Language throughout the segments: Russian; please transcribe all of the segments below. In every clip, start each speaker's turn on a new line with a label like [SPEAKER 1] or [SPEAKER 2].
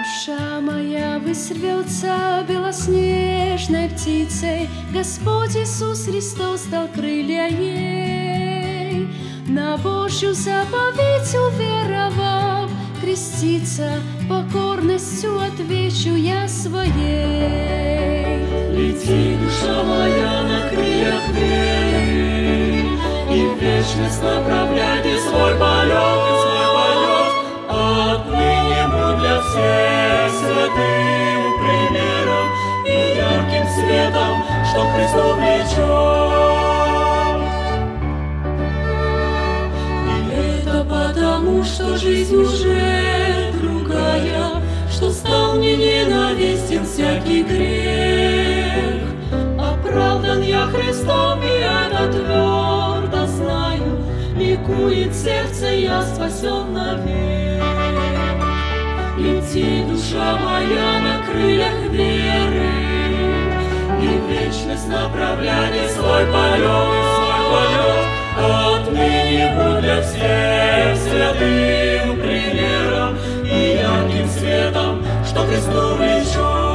[SPEAKER 1] Душа моя высрвется белоснежной птицей, Господь Иисус Христос дал крылья ей. На Божью заповедь уверовав, креститься покорностью отвечу я своей.
[SPEAKER 2] Лети, душа моя, на крыльях веры, и в вечность направляйте свой полет, Отныне будь для всех святым примером и ярким светом, что Христу влечет. И это потому, что жизнь уже другая, что стал мне ненавистен всякий грех. Оправдан я Христом, и это твердо знаю, ликует сердце, я спасен навек. Лети, душа моя, на крыльях веры, и в вечность направляй свой полет, Отныне будь для всех святым примером и ярким светом, что Христу влечет.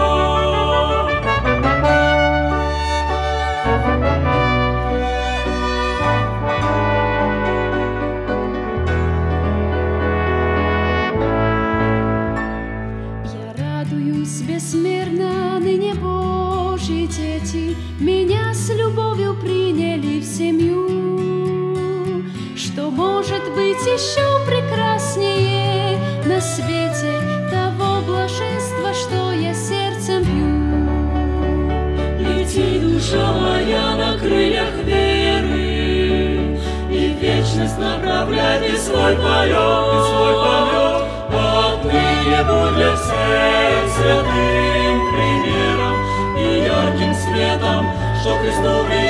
[SPEAKER 1] Безмерно ныне Божьи дети меня с любовью приняли в семью. Что может быть еще прекраснее на свете того блаженства, что я сердцем пью?
[SPEAKER 2] Лети, душа моя, на крыльях веры, и в вечность направляй ты свой полет, Отныне будь для всех святым примером и ярким светом, что Христу влечет.